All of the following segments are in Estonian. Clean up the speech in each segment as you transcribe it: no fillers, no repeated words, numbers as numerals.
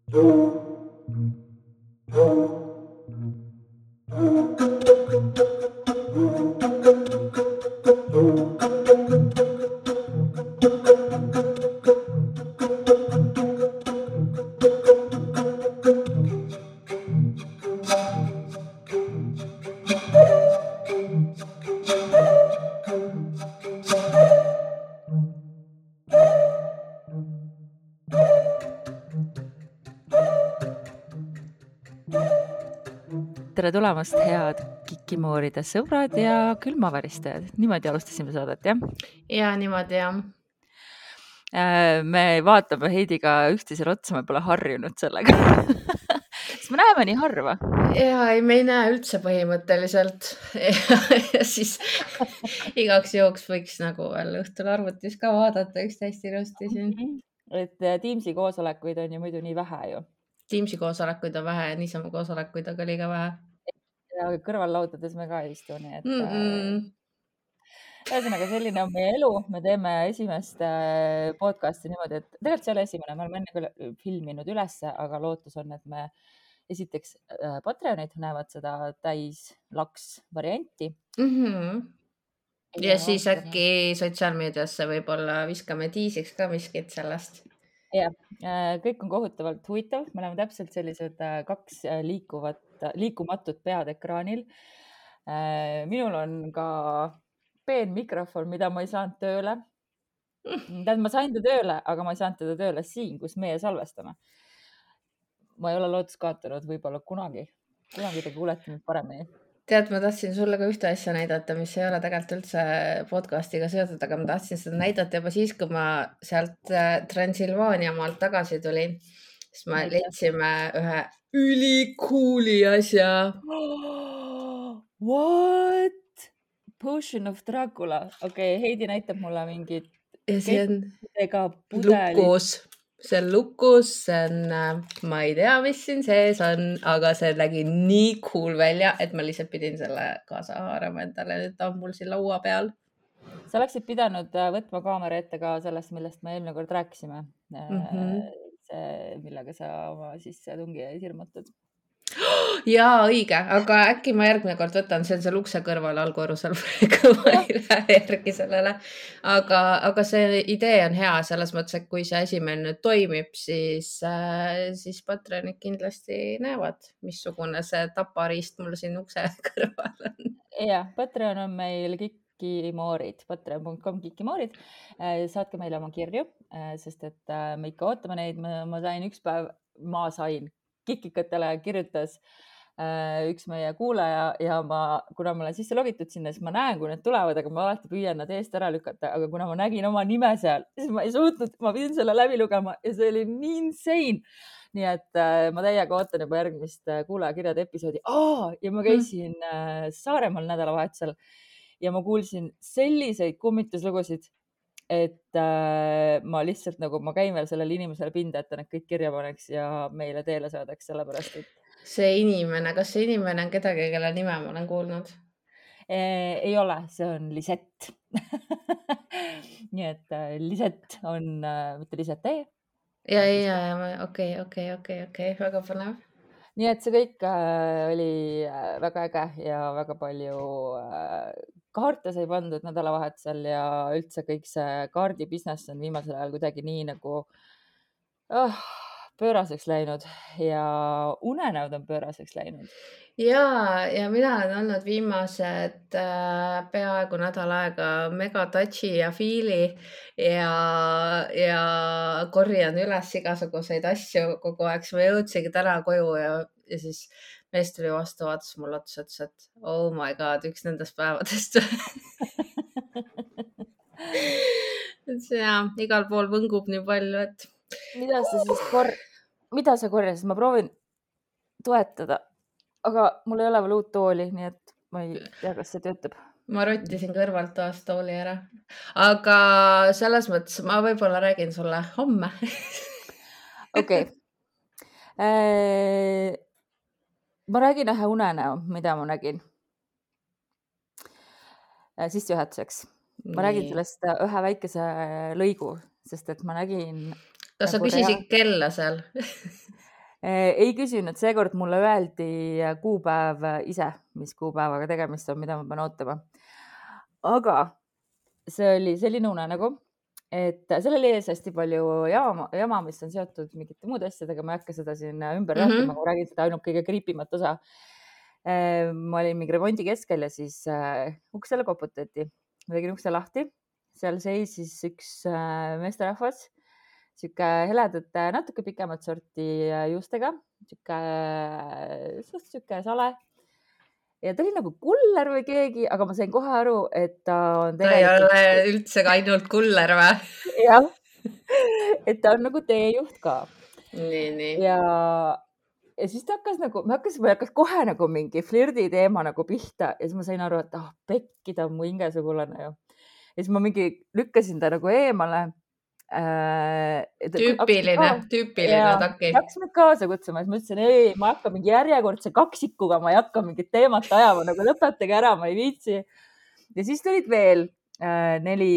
Tere tulemast, head Kikimooride sõbrad ja külmaväristajad. Niimoodi alustasime saadet, jah? Ja niimoodi, jah. Me vaatame Heidiga üksteisele otsa, me pole harjunud sellega. Sest me näeme nii harva. Ja ei, me ei näe üldse põhimõtteliselt. Ja siis igaks juhuks võiks nagu veel õhtul arvutis ka vaadata üksteist ilusti siin. Et Teamsi koosolekuid on ju muidu nii vähe ju. Teamsi koosolekuid on vähe ja niisama koosolekuid aga liiga vähe. Ja kõrvallaudades me ka ei istu, nii et ühesõnaga selline on meie elu. Me teeme esimest podcasti niimoodi, et tegelikult see ei ole esimene, me oleme enne küll filminud ülesse, aga lootus on, et me esiteks Patreonid näevad seda täislaks varianti. Ja siis äkki sotsiaalmeediasse võib-olla viskame tiisiks ka miskit sellest. Ja, kõik on kohutavalt huvitav. Me oleme täpselt sellised kaks liikumatut pead ekraanil. Minul on ka peen mikrofon, mida ma ei saanud tööle. Ma sain ta tööle, aga ma ei saanud teda tööle siin, kus meie salvestame. Ma ei ole lootust kaotanud võib-olla kunagi. Kunagi te kuulete mind paremini. Tead, ma tahtsin sulle ka ühte asja näidata, mis ei ole tegelikult üldse podcastiga seotud, aga ma tahtsin seda näidata juba siis, kui ma sealt Transilvaania maalt tagasi tulin. Siis me leidsime ühe ülikooli asja. What? Potion of Dracula. Okei, Heidi näitab mulle mingit Ja see on pudeli. lukus. See on lukus, see on, ma ei tea, mis siin sees on, aga see nägi nii cool välja, et ma lihtsalt pidin selle kaasa haarama endale. Nüüd ta on mul siin laua peal. Sa oleksid pidanud võtma kaamera ette ka sellest, millest me eelmine kord rääkisime. See, millega sa oma sissetungi ja hirmutad. Jaa, õige, aga äkki ma järgmine kord võtan, see on seal ukse kõrval allkorrusel praegu, ma ei lähe järgi sellele. Aga see idee on hea selles mõttes, et kui see asi meil nüüd toimib, siis Patreonid kindlasti näevad, missugune see tapariist mul siin ukse kõrval on. Ja, Patreon on meil Kikimoorid, patreon.com Kikimoorid. Saatke meile oma kirju, sest et me ikka ootame neid. Ma sain üks päev, Kikikatele kirjutas üks meie kuulaja ja kuna ma olen sisse logitud sinna, siis ma näen, kui need tulevad, aga ma alati püüan nad eest ära lükata. Aga kuna ma nägin oma nime seal, siis ma ei suutnud, ma pidin selle läbi lugema ja see oli nii insane. Nii et ma täiega ootan juba järgmist kuulajakirjade episoodi. Ja ma käisin Saaremaal nädalavahetusel ja ma kuulsin selliseid kummituslugusid, et ma lihtsalt nagu, ma käin veel sellele inimesele pinda, et ta need kõik kirja paneks ja meile teele saadaks, sellepärast et see inimene, kas see inimene on kedagi, kelle nime ma olen kuulnud? Ei ole, see on Lisett. Nii et Lisett on, mitte Lisette. Ja, okei, väga põnev. Nii et see kõik oli väga äge ja väga palju kaarte sai pandud nädalavahetusel ja üldse kõik see kaardibusiness on viimasel ajal kuidagi nii nagu pööraseks läinud ja unenäod on pööraseks läinud. Ja mina olen olnud viimased peaaegu nädal aega mega touchy ja feely ja korjan üles igasuguseid asju kogu aeg. Ma jõudsingi täna koju ja siis mees tuli vastu, vaatas mulle otsa, ütles, et oh my god, üks nendest päevadest. Ja igal pool võngub nii palju, et mida sa korjasid? Ma proovin toetada, aga mul ei ole veel uut tooli, nii et ma ei tea, kas see töötab. Ma rottisin kõrvalt toast tooli ära, aga selles mõttes ma võib-olla räägin sulle homme. Okei. Ma räägin ühe unenäo, mida ma nägin sissejuhatuseks. Ma räägin sellest ühe väikese lõigu, sest et ma nägin... Kas sa küsisid kella seal? Ei küsinud, seekord mulle öeldi kuupäev ise, mis kuupäevaga tegemist on, mida ma pean ootama. Aga see oli selline unenägu, et sellel ees hästi palju jama, mis on seotud mingite muude asjadega, ma ei hakka seda siin ümber rääkima, ma räägin seda ainult kõige kriipimat osa. Ma olin mingi remondi keskel ja siis uksele koputati. Ma tegin ukse lahti, seal seisis üks meesterahvas, sihuke heledate, natuke pikemat sorti juustega, sihuke sale. Ja ta oli nagu kuller või keegi, aga ma sain kohe aru, et ta on tegelikult... Ta ei ole üldse ka ainult kuller või? Jah, et ta on nagu teejuht ka. Nii. Ja siis ta hakkas nagu, me hakkas kohe nagu mingi flirdi teema nagu pihta ja siis ma sain aru, et pekki, ta on mu hingesugulane ju. Ja siis ma mingi lükkasin ta nagu eemale. Tüüpiline taki. Hakkas mind kaasa kutsuma, siis ma ütlesin, ei, ma hakkan mingi järjekordse kaksikuga, ma ei hakka mingit teemat ajama, nagu lõpetage ära, ma ei viitsi. Ja siis tulid veel 4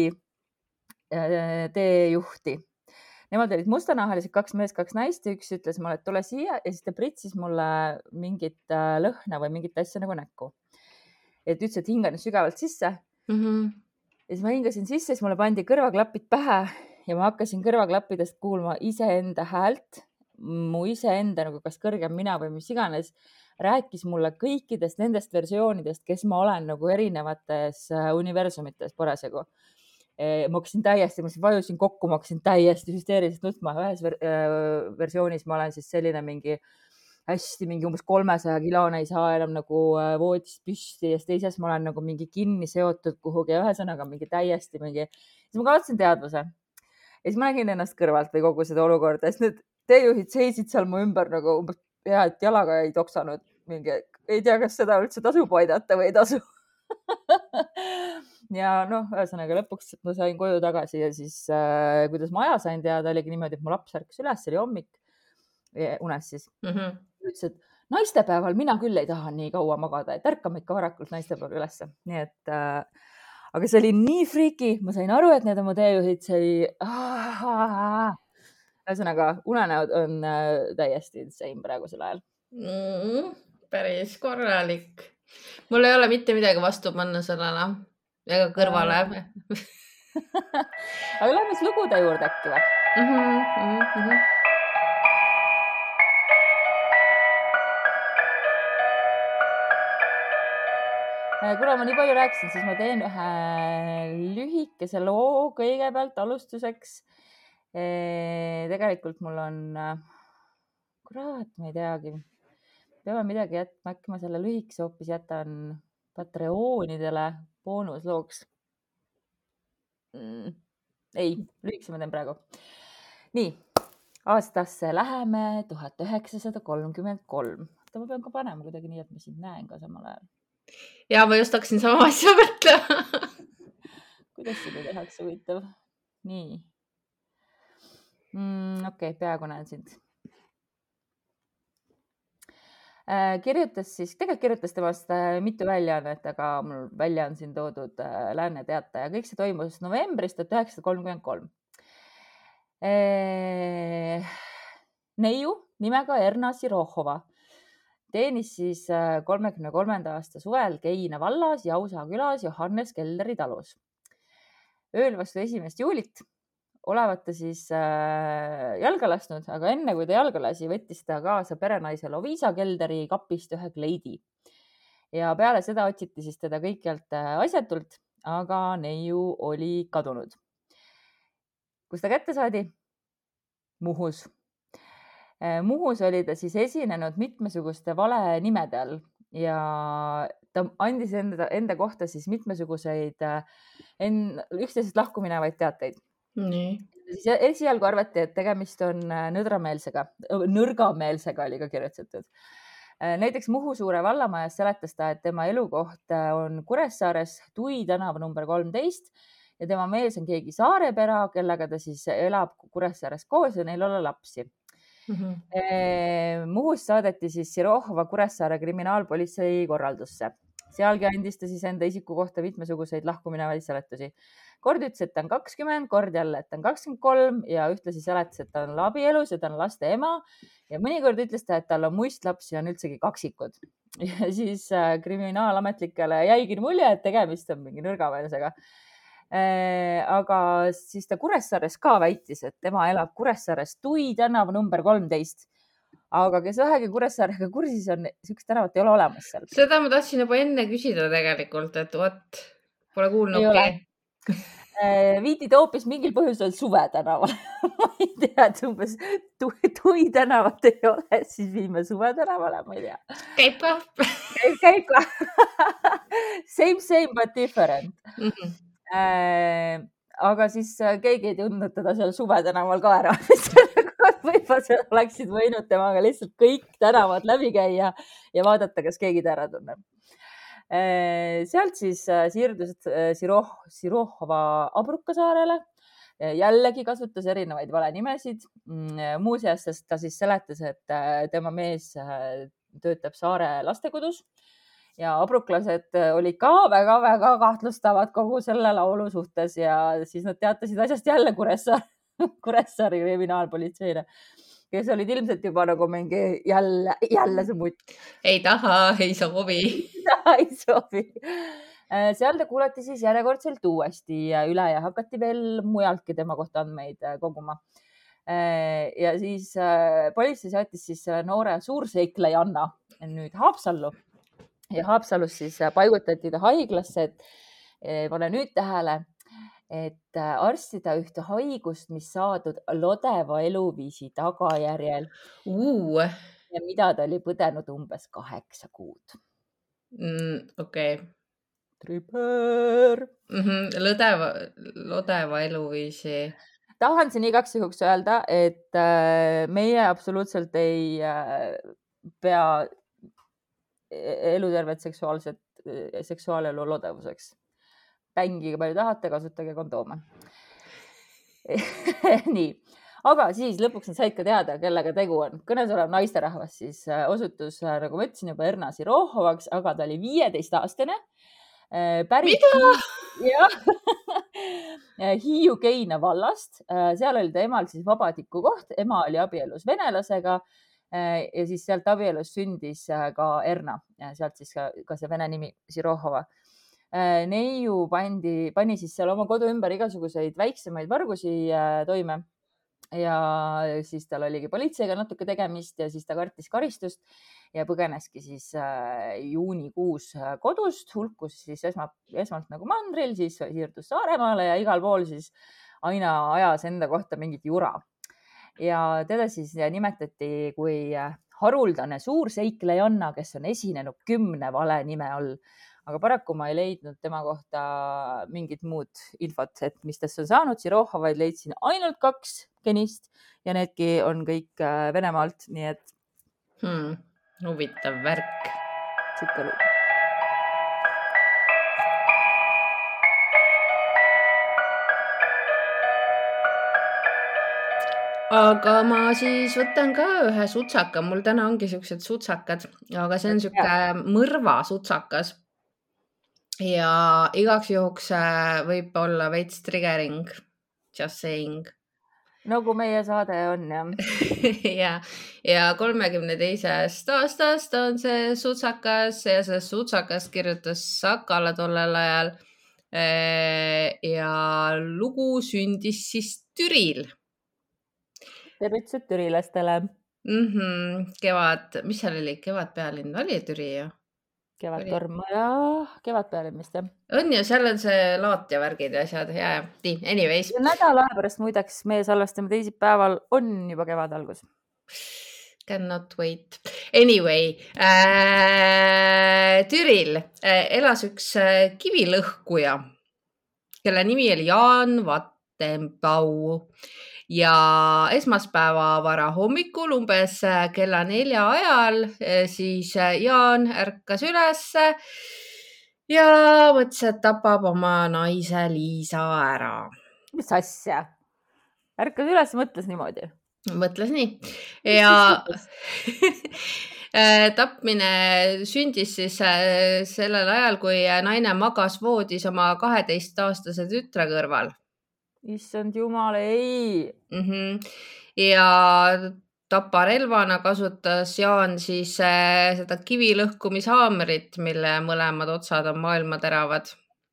teejuhti. Nemad olid mustanahalised, 2 meest, 2 naist ja üks ütles mulle, et tule siia ja siis ta pritsis mulle mingit lõhna või mingit asja nagu näkku. Et ütles, et hingan sügavalt sisse. Ja siis ma hingasin sisse, siis mulle pandi kõrvaklapid pähe ja ma hakkasin kõrvaklappidest kuulma iseenda häält. Mu iseenda nagu kas kõrgem mina või mis iganes rääkis mulle kõikidest nendest versioonidest, kes ma olen nagu erinevates universumites parasjagu. Ma hakkasin täiesti, ma vajusin kokku, ma hakkasin täiesti hüsteeriliselt nutma. Ühes versioonis ma olen siis selline mingi hästi mingi umbes 300 kilone, ei saa enam nagu voodist püsti ja teises ma olen nagu mingi kinni seotud kuhugi ja ühesõnaga mingi täiesti mingi. Siis ma kaotasin teadvuse ja siis ma nägin ennast kõrvalt või kogu seda olukorda ja siis need teejuhid seisid seal mu ümber nagu umbes pea, et jalaga ei toksanud mingi, ei tea, kas seda üldse tasub aidata või ei tasu. Ja ühesõnaga lõpuks ma sain koju tagasi ja siis kuidas ma aja sain teada, oligi niimoodi, et mu laps ärkas üles, oli hommik unes siis. Ütles, et naistepäeval mina küll ei taha nii kaua magada, et ärkame ikka varakult naistepäeval ülesse. Nii et, aga see oli nii friki, ma sain aru, et need on mu teejuhid, see oli... Ühesõnaga, unenäod on täiesti insane praegusel ajal. Päris korralik. Mul ei ole mitte midagi vastu panna sellele ega kõrvale. Aga lähme siis lugude juurde äkki või? Kuna ma nii palju rääkisin, siis ma teen ühe lühikese loo kõigepealt alustuseks. Tegelikult mul on, kurat, ma ei teagi, peame midagi jätma, äkki ma selle lühikese hoopis jätan Patreonidele boonuslooks. Ei, lühikese ma teen praegu. Nii, aastasse läheme 1933. Ma pean ka panema kuidagi nii, et ma sind näen ka samal ajal. Ja ma just hakkasin sama asja mõtlema. Kuidas seda tehakse huvitav? Nii. Okei, peaaegu näen sind. Tegelikult kirjutas temast mitu väljaannet, aga mul välja on siin toodud Lääne Teataja. Kõik see toimus novembris 1933. Neiu nimega Erna Sirohova teenis siis 33. aasta suvel Keina vallas Jausa külas Johannes Kelderi talus. Ööl vastu 1. juulit olevat ta siis jalga lasknud, aga enne kui ta jalga lasi, võttis ta kaasa perenaise Loviisa Kelderi kapist ühe kleidi. Ja peale seda otsiti siis teda kõikjalt asjatult, aga neiu oli kadunud. Kus ta kätte saadi? Muhus. Muhus oli ta siis esinenud mitmesuguste vale nimede all ja ta andis enda kohta siis mitmesuguseid üksteisest lahku minevaid teateid. Siis esialgu arvati, et tegemist on nõrgameelsega oli ka kirjutatud. Näiteks Muhu suure vallamajas seletas ta, et tema elukoht on Kuressaares Tui tänava number 13 ja tema mees on keegi saarepera, kellega ta siis elab Kuressaares koos ja neil olla lapsi. Muhus saadeti siis Sirohova Kuressaare kriminaalpolitsei korraldusse. Sealgi andis ta siis enda isiku kohta mitmesuguseid lahkuminevaid seletusi. Kord ütles, et ta on 20, kord jälle, et ta on 23 ja ühtlasi seletas, et ta on abielus ja ta on laste ema. Ja mõnikord ütles ta, et tal on muistlapsi ja on üldsegi kaksikud. Ja siis kriminaalametlikele jäigi mulje, et tegemist on mingi nõrgameelsega. Aga siis ta Kuressaares ka väitis, et tema elab Kuressaares Tui tänava number 13. Aga kes vähegi Kuressaarega kursis on, niisugust tänavat ei ole olemas seal. Seda ma tahtsin juba enne küsida tegelikult, et what, pole kuulnudki. Viidi ta hoopis mingil põhjusel Suve tänavale. Ma ei tea, et umbes Tui tänavat ei ole, siis viime Suve tänavale, ma ei tea. Käib ka. Käib ka. Same but different. Aga siis keegi ei tundnud teda seal Suve tänaval ka ära. Võib-olla seal oleksid võinud temaga lihtsalt kõik tänavad läbi käia ja vaadata, kas keegi ta ära tunneb. Sealt siis siirdusid Sirohova Abrukasaarele. Jällegi kasutas erinevaid valenimesid. Muuseas, ta siis seletas, et tema mees töötab saare lastekodus ja abruklased olid ka väga-väga kahtlustavad kogu selle laulu suhtes ja siis nad teatasid asjast jälle Kuressaare kriminaalpolitseile, kes olid ilmselt juba nagu mingi jälle see mutt. Ei taha, ei soovi. Ei soovi. Seal ta kuulati siis järjekordselt uuesti üle ja hakati veel mujaltki tema kohta andmeid koguma. Ja siis politsei saatis siis selle noore suurseiklejanna nüüd Haapsallu ja Haapsalus siis paigutati ta haiglasse, et pane nüüd tähele, et arstida ühte haigust, mis saadud lodeva eluviisi tagajärjel ja mida ta oli põdenud umbes 8 kuud. Okei. Tripper. Lodeva eluviisi. Tahan siin igaks juhuks öelda, et meie absoluutselt ei pea elutervet seksuaalelu lodevuseks. Pängige palju tahate, kasutage kondoome. Nii, aga siis lõpuks nad said ka teada, kellega tegu on. Kõnes olev naisterahvas siis osutus, nagu ma ütlesin, juba Erna Sirohovaks, aga ta oli 15-aastane. Mida? Hiiu Keina vallast. Seal oli ta emal siis vabatiku koht. Ema oli abielus venelasega ja siis sealt abielus sündis ka Erna. Sealt siis ka see vene nimi Sirohova. Neiu pani siis seal oma kodu ümber igasuguseid väiksemaid vargusi toime ja siis tal oligi politseiga natuke tegemist ja siis ta kartis karistust ja põgeneski siis juunikuus kodust, hulkus siis esmalt nagu mandril, siis siirdus Saaremaale ja igal pool siis aina ajas enda kohta mingit jura. Ja teda siis nimetati kui haruldane suurseiklejanna, kes on esinenud 10 vale nime all. Aga paraku ma ei leidnud tema kohta mingit muud infot, et mis tast on saanud. Sirohovaid leidsin ainult 2 genist ja needki on kõik Venemaalt, nii et huvitav värk. Sikka lugu. Aga ma siis võtan ka ühe sutsaka. Mul täna ongi siuksed sutsakad, aga see on siuke mõrva sutsakas. Ja igaks juhuks võib olla veits triggering, just saying. Nagu meie saade on, jah. ja 32. aastast on see sutsakas ja see sutsakas kirjutas Sakala tollel ajal ja lugu sündis siis Türil. Tervitused türilastele. Kevad, mis seal oli? Kevadpealinn oli Türi ju? Kevadtorm ja Kevadpealinn vist, jah. On ju, seal on see laat ja värgid ja asjad. Ja, anyways. Nädala aja pärast muideks meie salvestame teisipäeval on juba kevad algus. Cannot wait. Anyway, Türil elas üks kivilõhkuja, kelle nimi oli Jaan Vattenbau. Ja esmaspäeva vara hommikul umbes kella 4 ajal siis Jaan ärkas üles ja mõtles, et tapab oma naise Liisa ära. Mis asja? Ärkas üles, mõtles niimoodi? Mõtles nii. Ja Tapmine sündis siis sellel ajal, kui naine magas voodis oma 12-aastase tütre kõrval. Issand jumal, ei. Ja taparelvana kasutas Jaan siis seda kivilõhkumishaamrit, mille mõlemad otsad on maailma teravad.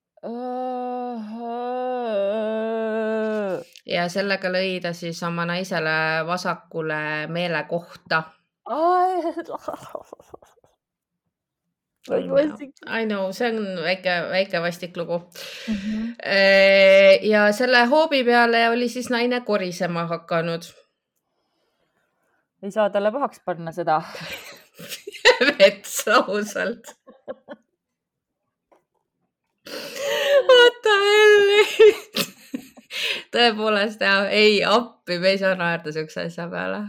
Ja sellega lõi ta siis oma naisele vasakule meelekohta. I know, see on väike vastik lugu. Ja selle hoobi peale oli siis naine korisema hakanud. Ei saa talle pahaks panna seda. Vets ausalt. Oota Elli. Tõepoolest, ei appi, me ei saa naerda siukse asja peale.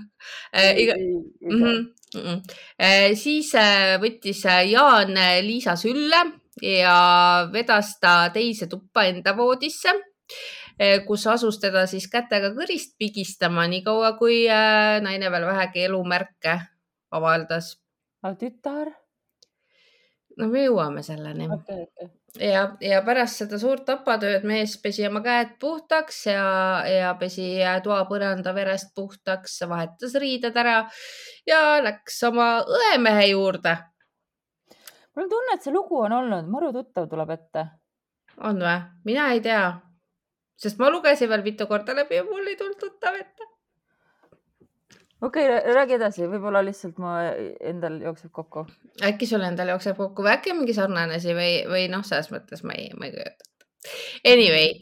Siis võttis Jaan Liisa sülle ja vedas ta teise tuppa enda voodisse, kus asus teda siis kätega kõrist pigistama, nii kaua kui naine veel vähegi elumärke avaldas. Aga tütar? No me jõuame selleni. Okay. Ja pärast seda suurt tapatööd mees pesi oma käed puhtaks ja pesi toapõranda verest puhtaks, vahetas riided ära ja läks oma õemehe juurde. Mul on tunne, et see lugu on olnud, maru tuttav tuleb ette. On või? Mina ei tea, sest ma lugesin veel mitu korda läbi ja mul ei tulnud tuttav ette. Okei, räägi edasi, võib-olla lihtsalt ma endal jookseb kokku. Äkki sul endal jookseb kokku või äkki mingi sarnanesi või selles mõttes ma ei kööta. Anyway,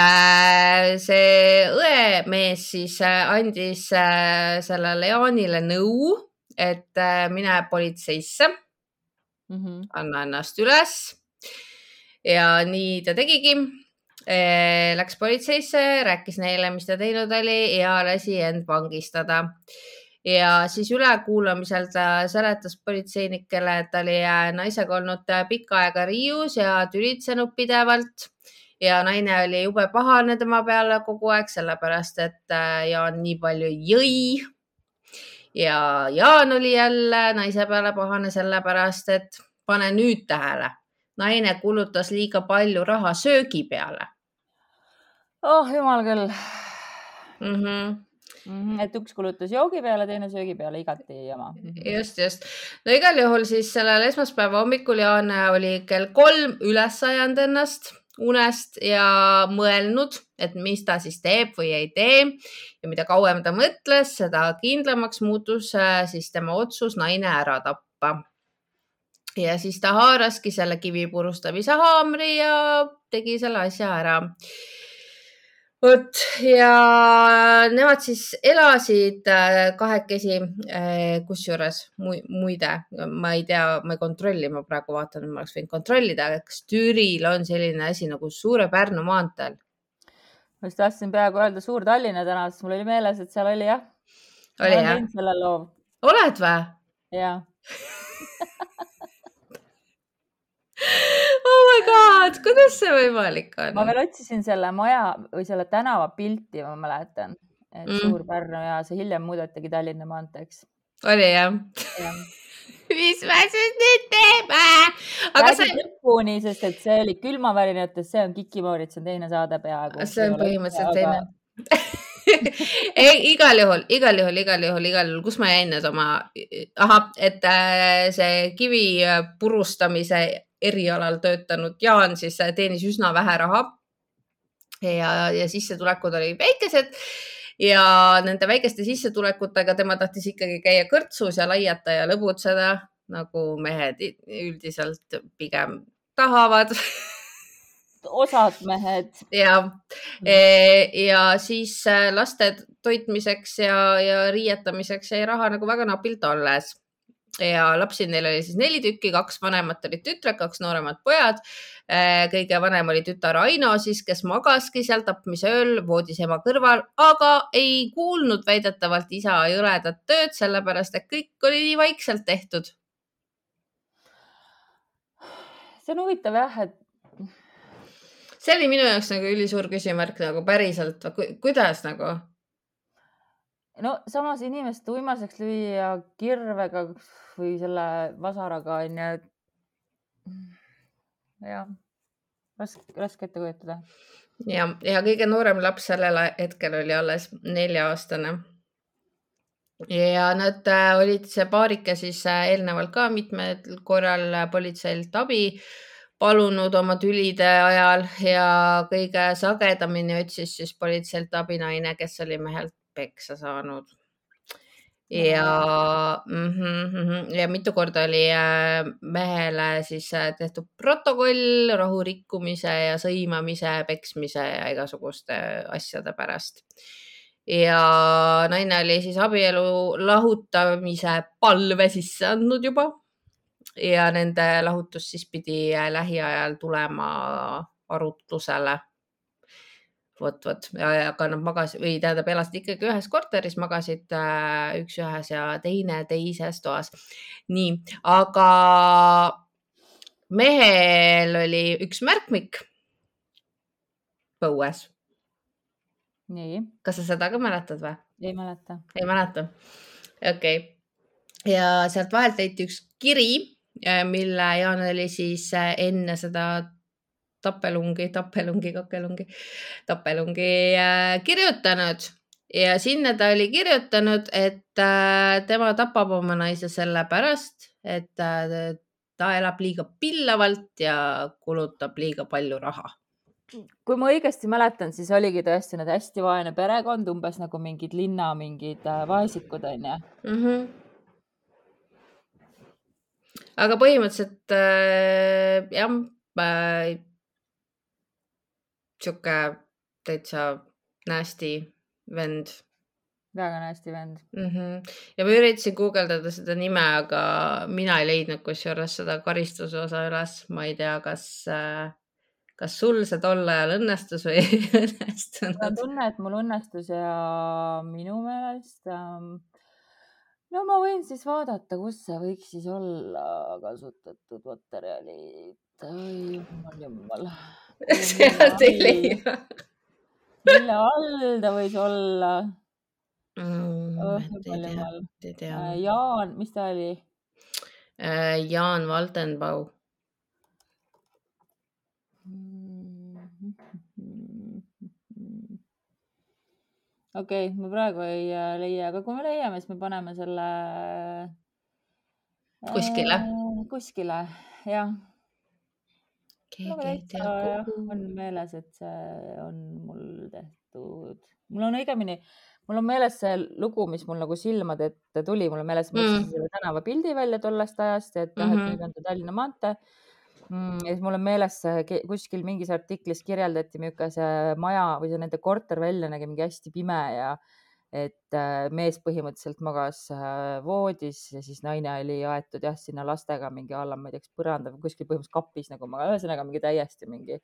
see õemees siis andis sellele Jaanile nõu, et mine politseisse, anna ennast üles ja nii ta tegigi. Läks politseisse, rääkis neile, mis ta teinud oli ja lasi end vangistada. Ja siis ülekuulamisel ta seletas politseinikele, et ta oli naisega olnud pikka aega riius ja tülitsenud pidevalt ja naine oli jube pahane tema peale kogu aeg, sellepärast et Jaan nii palju jõi. Ja Jaan oli jälle naise peale pahane sellepärast, et pane nüüd tähele, naine kulutas liiga palju raha söögi peale. Oh, jumal küll. Et üks kulutas joogi peale, teine söögi peale, igati jama. Just. No igal juhul siis sellel esmaspäeva hommikul Jaan oli kell 3 üles ajanud ennast unest ja mõelnud, et mis ta siis teeb või ei tee. Ja mida kauem ta mõtles, seda kindlamaks muutus siis tema otsus naine ära tappa. Ja siis ta haaraski selle kivi purustamise haamri ja tegi selle asja ära. Ja nemad siis elasid kahekesi, kusjuures muide, ma ei tea, ma ei kontrolli, ma praegu vaatan, ma oleks võinud kontrollida, kas Türil on selline asi nagu Suure Pärnu maanteel. Ma just tahtsin peaaegu öelda Suur-Tallinna täna, sest mul oli meeles, et seal oli jah. Oli jah? Olen selle loo. Oled või? Jaa. Oh my god, kuidas see võimalik on? Ma veel otsisin selle maja või selle tänava pilti, ma mäletan, et Suur-Pärnu ja see hiljem muudatigi Tallinna maanteeks. Oli jah? Mis ma siis nüüd teeme? Räägi lõpuni, sest et see oli külmavärinates, see on Kikimoorid, see on teine saade peaaegu. See on põhimõtteliselt teine. Igal juhul, kus ma jäin nüüd oma, et see kivi purustamise erialal töötanud Jaan siis teenis üsna vähe raha ja sissetulekud olid väikesed ja nende väikeste sissetulekutega tema tahtis ikkagi käia kõrtsus ja laiata ja lõbutseda, nagu mehed üldiselt pigem tahavad. Osad mehed. Ja siis laste toitmiseks ja riietamiseks jäi raha nagu väga napilt alles. Ja lapsi neil oli siis 4 tükki, 2 vanemat olid tütred, 2 nooremad pojad. Kõige vanem oli tütar Aino siis, kes magaski seal tapmise ööl voodis ema kõrval, aga ei kuulnud väidetavalt isa jõledat tööd, sellepärast et kõik oli nii vaikselt tehtud. See on huvitav jah, et see oli minu jaoks nagu ülisuur küsimärk nagu päriselt, kuidas nagu? no samas inimest uimaseks lüüa kirvega või selle vasaraga on ju, jah, raske ette kujutada. ja kõige noorem laps sellel hetkel oli alles 4-aastane. Ja nad olid see paarike siis eelnevalt ka mitmed korral politseilt abi palunud oma tülide ajal ja kõige sagedamini otsis siis politseilt abi naine, kes oli mehelt peksa saanud. Ja mitu korda oli mehele siis tehtud protokoll rahurikkumise ja sõimamise, peksmise ja igasuguste asjade pärast. Ja naine oli siis abielu lahutamise palve sisse andnud juba ja nende lahutus siis pidi lähiajal tulema arutlusele. Vot, aga nad magasid või tähendab, elasid ikkagi ühes korteris, magasid üks ühes ja teine teises toas. Nii, aga mehel oli üks märkmik põues. Nii. Kas sa seda ka mäletad või? Ei mäleta. Ei mäleta. Okei. Ja sealt vahelt leiti üks kiri, mille Jaan oli siis enne seda tappelungi kirjutanud ja sinna ta oli kirjutanud, et tema tapab oma naise sellepärast, et ta elab liiga pillavalt ja kulutab liiga palju raha. Kui ma õigesti mäletan, siis oligi tõesti need hästi vaene perekond, umbes nagu mingid linna mingid vaesikud on ju. Aga põhimõtteliselt jah, siuke täitsa nasty vend. Väga nasty vend. Ja ma üritasin guugeldada seda nime, aga mina ei leidnud kusjuures seda karistuse osa üles. Ma ei tea, kas sul see tol ajal õnnestus või ei õnnestunud? Ma tunne, et mul õnnestus ja minu meelest no ma võin siis vaadata, kus see võiks siis olla kasutatud materjalid. Oi, jumal. Sealt ei leia. Mille all ta võis olla? Ei tea. Jaan, mis ta oli? Jaan Valdenbau. Okei, ma praegu ei leia, aga kui me leiame, siis me paneme selle kuskile, jah. On meeles, et see on mul tehtud. Mul on õigemini, mul on meeles see lugu, mis mul nagu silmade ette tuli. Mul on meeles, ma otsisin selle tänava pildi välja tollest ajast, et nüüd on ta Tallinna maantee. Ja siis mul on meeles kuskil mingis artiklis kirjeldati, milline see maja või see nende korter välja nägi mingi hästi pime ja et mees põhimõtteliselt magas voodis ja siis naine oli aetud jah sinna lastega mingi alla, ma ei tea, põranda või kuskil põhimõtteliselt kapis nagu ma ühesõnaga mingi täiesti mingi.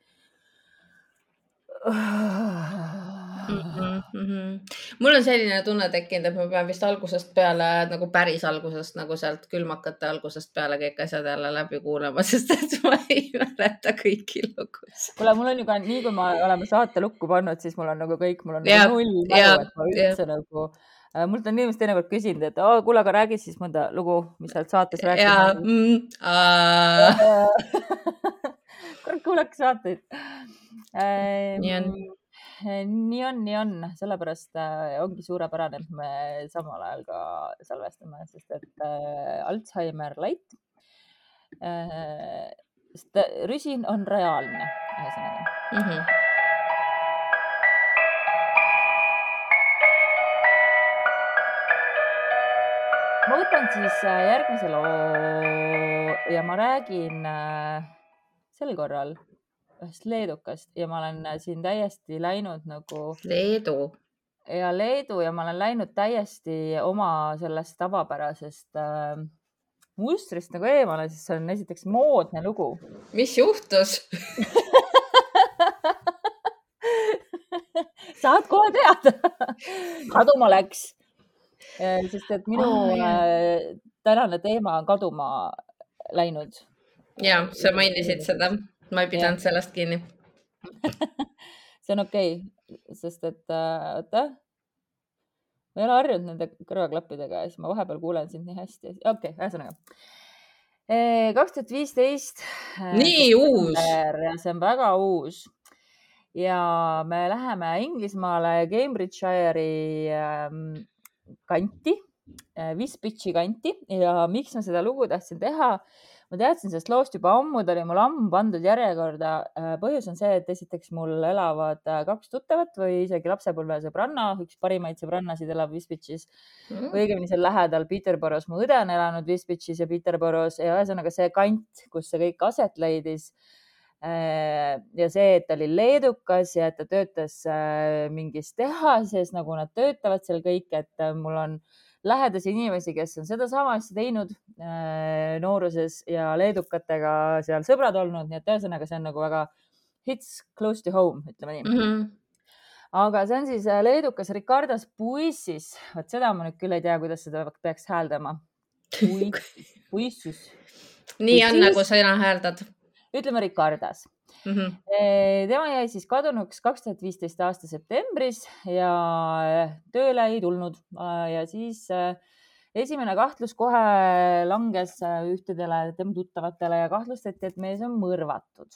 Mul on selline tunne tekkinud, et ma pean vist algusest peale nagu päris algusest nagu sealt külmakate algusest peale kõik asjad jälle läbi kuulama, sest et ma ei mäleta kõiki lugusid. Kuule, mul on ju ka nii, kui me oleme saate lukku pannud, siis mul on nagu kõik, mul on nagu null mälu, et ma üldse nagu mult on inimesed teinekord küsinud, et kuule, aga räägi siis mõnda lugu, mis sealt saates rääkis. Kurat, kuulake saateid. Nii on, sellepärast ongi suurepärane, et me samal ajal ka salvestame, sest et Alzheimer light. Rüsin on reaalne, ühesõnaga. Ma võtan siis järgmise loo ja ma räägin sel korral ühest leedukast ja ma olen siin täiesti läinud nagu Leedu ja ma olen läinud täiesti oma sellest tavapärasest mustrist nagu eemale, siis see on esiteks moodne lugu. Mis juhtus? Saad kohe teada. Kaduma läks. Sest et minu tänane teema on kaduma läinud. Ja, sa mainisid seda. Ma ei pidanud sellest kinni. See on okei, sest et ma ei ole harjunud nende kõrvaklappidega ja siis ma vahepeal kuulen sind nii hästi. Okei, ühesõnaga. 2015. Nii uus. Ja see on väga uus. Ja me läheme Inglismaale Cambridgeshire'i kanti, Wisbeachi kanti ja miks ma seda lugu tahtsin teha? Ma teadsin sellest loost juba ammu, ta oli mul ammu pandud järjekorda. Põhjus on see, et esiteks mul elavad 2 tuttavat või isegi lapsepõlve sõbranna, üks parimaid sõbrannasid elab Wisbeachis. Või õigemini seal lähedal Peterborough's. Mu õde on elanud Wisbeachis ja Peterborough's ja ühesõnaga see kant, kus see kõik aset leidis. Ja see, et ta oli leedukas ja et ta töötas mingis tehases, nagu nad töötavad seal kõik, et mul on lähedasi inimesi, kes on sedasama asja teinud nooruses ja leedukatega seal sõbrad olnud, nii et ühesõnaga see on nagu väga hits close to home, ütleme nii. Aga see on siis leedukas Ricardas Puissis. Vaat seda ma nüüd küll ei tea, kuidas seda peaks hääldama. Puissis. Nii on, nagu sina hääldad. Ütleme Ricardas. Tema jäi siis kadunuks 2015 aasta septembris ja tööle ei tulnud ja siis esimene kahtlus kohe langes ühtedele tema tuttavatele ja kahtlustati, et mees on mõrvatud.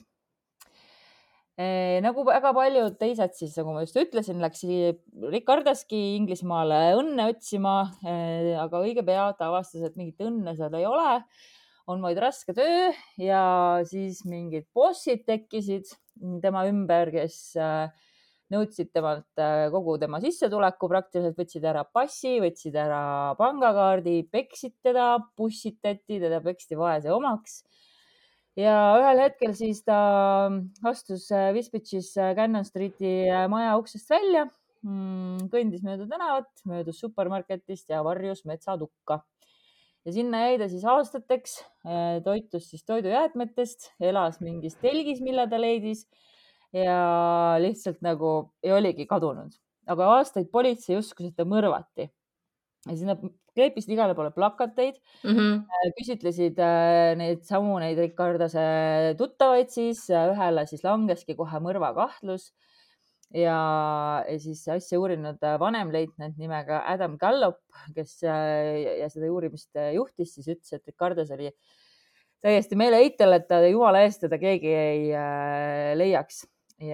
Nagu väga paljud teised siis, nagu ma just ütlesin, läks Ricardaski Inglismaale õnne otsima, aga õige pea ta avastas, et mingit õnne seal ei ole. On vaid raske töö ja siis mingid bossid tekkisid tema ümber, kes nõudsid temalt kogu tema sissetuleku, praktiliselt võtsid ära passi, võtsid ära pangakaardi, peksid teda, pussitati, teda peksti vaese omaks. Ja ühel hetkel siis ta astus Wisbeachis Cannon Streeti maja uksest välja, kõndis mööda tänavat, möödus supermarketist ja varjus metsatukka. Ja sinna jäi ta siis aastateks, toitus siis toidujäätmetest, elas mingis telgis, mille ta leidis ja lihtsalt nagu ei oligi kadunud. Aga aastaid politsei uskus, et ta mõrvati. Ja siis nad kleepisid igale poole plakateid, küsitlesid neid Ricardase tuttavaid siis, ühele siis langeski kohe mõrvakahtlus. Ja siis asja uurinud vanemleitnant nimega Adam Gallop, kes ja seda uurimist juhtis, siis ütles, et Ricardas oli täiesti meeleheitel, et ta jumala eest teda keegi ei leiaks.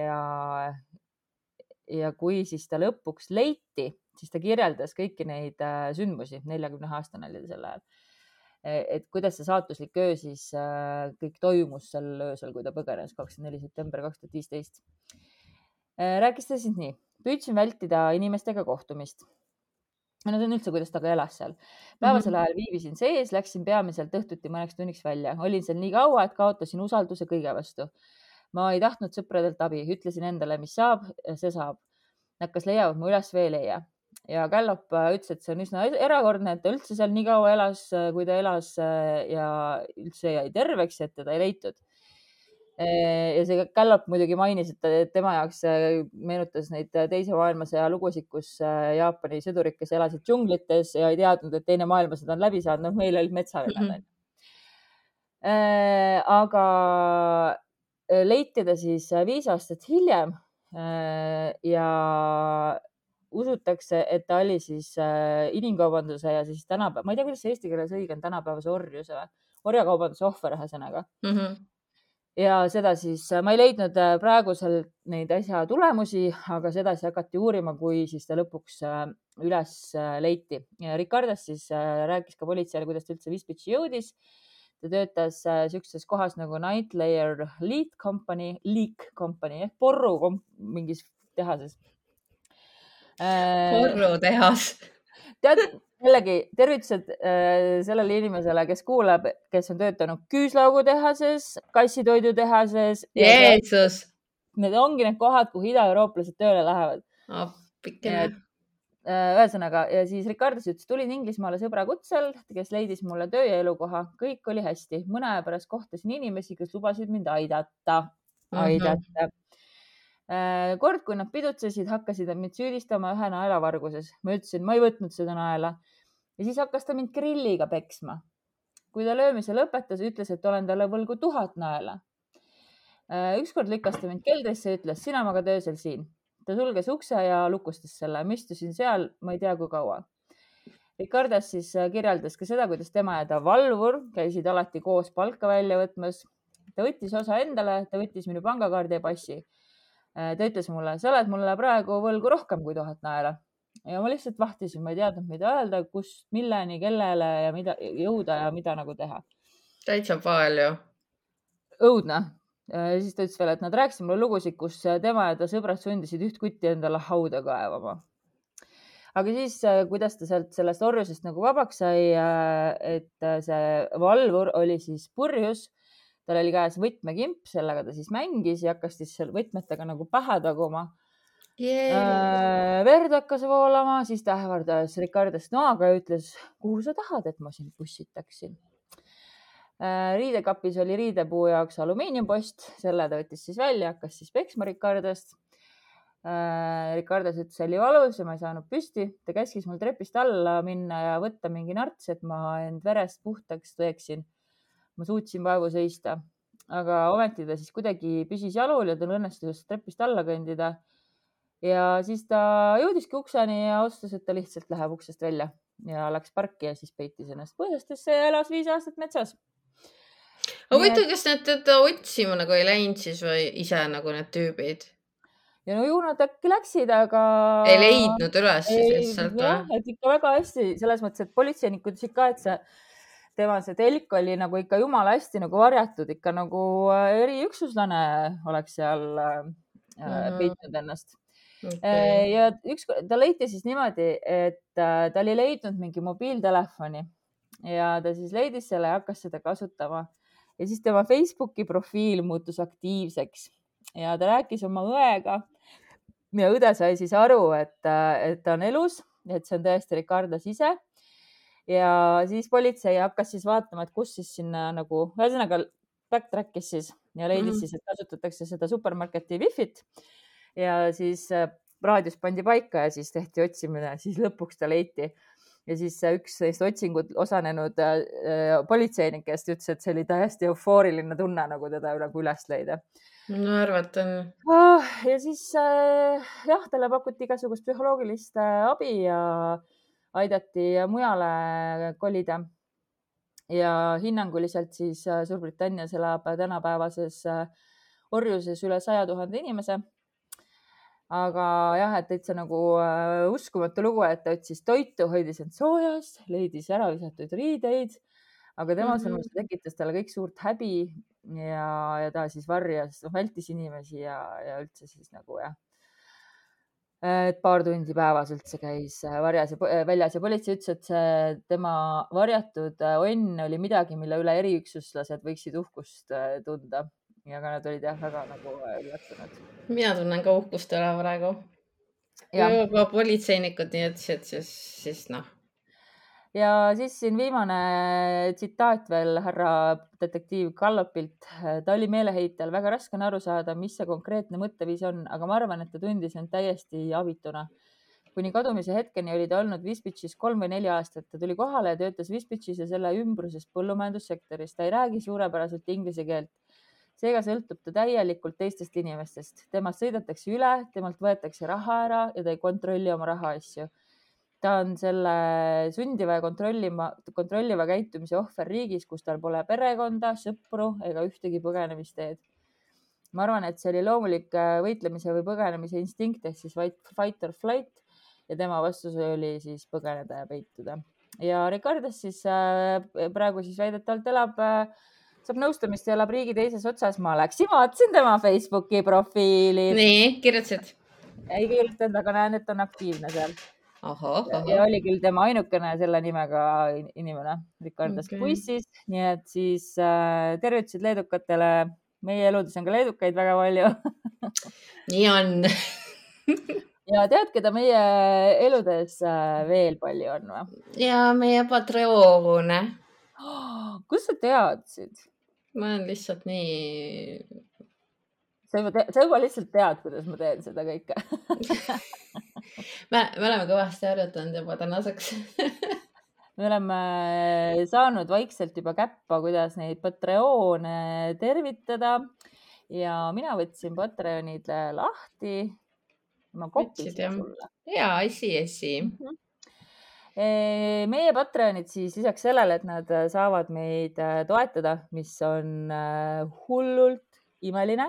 Ja kui siis ta lõpuks leiti, siis ta kirjeldas kõiki neid sündmusi, 40-aastane oli sel ajal. Et kuidas see saatuslik öö siis kõik toimus sel öösel, kui ta põgenes 24. september 2015. Rääkis ta siis nii. Püüdsin vältida inimestega kohtumist. No see on üldse, kuidas ta ka elas seal. Päevasel ajal viibisin sees, läksin peamiselt õhtuti mõneks tunniks välja. Olin seal nii kaua, et kaotasin usalduse kõige vastu. Ma ei tahtnud sõpradelt abi. Ütlesin endale, mis saab, see saab. Nad kas leiavad mu üles või ei leia. Ja Gallop ütles, et see on üsna erakordne, et ta üldse seal nii kaua elas, kui ta elas ja üldse jäi terveks, et teda ei leitud. Ja see Gallop muidugi mainis, et tema jaoks meenutas neid teise maailmasõja lugusid, kus Jaapani sõdurid, kes elasid džunglites ja ei teadnud, et teine maailmasõda on läbi saanud. Meil olid metsavennad. Aga leiti ta siis 5 aastat hiljem ja usutakse, et ta oli siis inimkaubanduse ja siis tänapäeva, ma ei tea, kuidas see eesti keeles õige on, tänapäevase orjuse või orjakaubanduse ohver ühesõnaga. Ja seda siis, ma ei leidnud praegusel neid asja tulemusi, aga seda siis hakati uurima, kui siis ta lõpuks üles leiti. Ja Ricardas siis rääkis ka politseile, kuidas ta üldse Wisbeachi jõudis. Ta töötas siukses kohas nagu Nightlayer Leak Company ehk porru mingis tehases. Porru tehas. Tead, jällegi tervitused sellele inimesele, kes kuulab, kes on töötanud küüslaugutehases, kassitoidutehases. Jeesus! Need ongi need kohad, kuhu ida-eurooplased tööle lähevad. Ühesõnaga, ja siis Ricardas ütles, tulin Inglismaale sõbra kutsel, kes leidis mulle töö ja elukoha. Kõik oli hästi. Mõne aja pärast kohtasin inimesi, kes lubasid mind aidata. Kord, kui nad pidutsesid, hakkasid mind süüdistama ühe naelavarguses. Ma ütlesin, ma ei võtnud seda naela. Ja siis hakkas ta mind grilliga peksma. Kui ta löömise lõpetas, ütles, et olen talle võlgu 1000 naela. Ükskord lükkas ta mind keldrisse ja ütles, sina magad öösel siin. ta sulges ukse ja lukustas selle. Ma istusin seal, ma ei tea, kui kaua. Ricardas siis kirjeldas ka seda, kuidas tema ja ta valvur käisid alati koos palka välja võtmas. Ta võttis osa endale, ta võttis minu pangakaardi ja passi. Ta ütles mulle, sa oled mulle praegu võlgu rohkem kui 1000 naela. Ja ma lihtsalt vahtisin, ma ei teadnud, mida öelda, kust, milleni, kellele ja mida jõuda ja mida nagu teha. Täitsa palju. Õudne. Siis ta ütles veel, et nad rääkisid mulle lugusid, kus tema ja ta sõbrad sundisid üht kutti endale hauda kaevama. Aga siis, kuidas ta sellest orjusest nagu vabaks sai, et see valvur oli siis purjus, tal oli käes võtmekimp, sellega ta siis mängis ja hakkas siis võtmetega nagu pähe taguma. Verd hakkas voolama, siis ta ähvardas Ricardast noaga ja ütles, kuhu sa tahad, et ma sind pussitaksin. Riidekapis oli riidepuu jaoks alumiiniumpost, selle ta võttis siis välja, hakkas siis peksma Ricardast. Ricardas ütles, see oli valus ja ma ei saanud püsti. Ta käskis mul trepist alla minna ja võtta mingi narts, et ma end verest puhtaks teeksin. Ma suutsin vaevu seista, aga ometi ta siis kuidagi püsis jalul ja tal õnnestus trepist alla kõndida. Ja siis ta jõudiski ukseni ja otsustas, et ta lihtsalt läheb uksest välja ja läks parki ja siis peitis ennast põõsastesse ja elas 5 aastat metsas. Aga võitu, kas need teda otsima nagu ei läinud siis või ise nagu need tüübid? Ja no ju nad äkki läksid, aga... Ei leidnud üles siis lihtsalt või? Jah, et ikka väga hästi, selles mõttes, et politseinikud ütlesid ka, et tema see telk oli nagu ikka jumala hästi nagu varjatud, ikka nagu eriüksuslane oleks seal peitnud ennast. Okay. Ja ta leiti siis niimoodi, et ta oli leidnud mingi mobiiltelefoni ja ta siis leidis selle ja hakkas seda kasutama. Ja siis tema Facebooki profiil muutus aktiivseks ja ta rääkis oma õega ja õde sai siis aru, et ta on elus, et see on tõesti Ricardas ise. Ja siis politsei hakkas siis vaatama, et kus siis sinna nagu, ühesõnaga backtrackis siis ja leidis siis, et kasutatakse seda supermarketi Wi-Fit ja siis raadios pandi paika ja siis tehti otsimine, siis lõpuks ta leiti. Ja siis üks neist otsingud osanenud politseinikest ütles, et see oli täiesti eufooriline tunne, nagu teda üles leida. No arvatan. Ja siis jah, talle pakuti igasugust psühholoogilist abi ja aidati mujale kolida. Ja hinnanguliselt siis Suurbritannias elab tänapäevases orjuses üle 100 000 inimese. Aga jah, et täitsa nagu uskumatu lugu, et ta otsis toitu, hoidis end soojas, leidis ära visatud riideid, aga tema sõnul tekitas talle kõik suurt häbi ja ta siis varjas, vältis inimesi ja üldse siis nagu jah, et paar tundi päevas üldse käis väljas ja politsei ütles, et see tema varjatud onn oli midagi, mille üle eriüksuslased võiksid uhkust tunda. Ja ka nad olid jah väga nagu üllatunud. Mina tunnen ka uhkust üle praegu. Ja juba politseinikud nii ütlesid, siis noh. Ja siis siin viimane tsitaat veel härra detektiiv Gallopilt. Ta oli meeleheitel, väga raske on aru saada, mis see konkreetne mõtteviis on, aga ma arvan, et ta tundis end täiesti abituna. Kuni kadumise hetkeni oli ta olnud Wisbeachis 3 või 4 aastat. Ta tuli kohale ja töötas Wisbeachis ja selle ümbruses põllumajandussektoris. Ta ei räägi suurepäraselt inglise keelt. Seega sõltub ta täielikult teistest inimestest. Temast sõidetakse üle, temalt võetakse raha ära ja ta ei kontrolli oma raha asju. Ta on selle sundiva ja kontrolliva käitumise ohver riigis, kus tal pole perekonda, sõpru ega ühtegi põgenemisteed. Ma arvan, et see oli loomulik võitlemise või põgenemise instinkt ehk siis fight or flight ja tema vastus oli siis põgeneda ja peituda. Ja Ricardas siis praegu siis väidetavalt elab... saab nõustamist ja elab riigi teises otsas. Ma läksin, vaatasin tema Facebooki profiili. Nii, kirjutasid? Ei kirjutanud, aga näen, et on aktiivne seal. Aha. Ja oli küll tema ainukene selle nimega inimene Ricardas Puissis. Nii et siis tervitused leedukatele. Meie eludes on ka leedukaid väga palju. Nii on. Ja tead, keda meie eludes veel palju on või? Ja meie Patreone. Kus sa teadsid? Ma olen lihtsalt nii... Sa juba lihtsalt tead, kuidas ma teen seda kõike. Me oleme kõvasti harjutanud juba tänaseks. Me oleme saanud vaikselt juba käppa, kuidas neid Patreone tervitada. Ja mina võtsin Patreonid lahti. ma Võtsid, kopisin jah. sulle. Jaa, esi. Meie Patreonid siis lisaks sellele, et nad saavad meid toetada, mis on hullult imeline,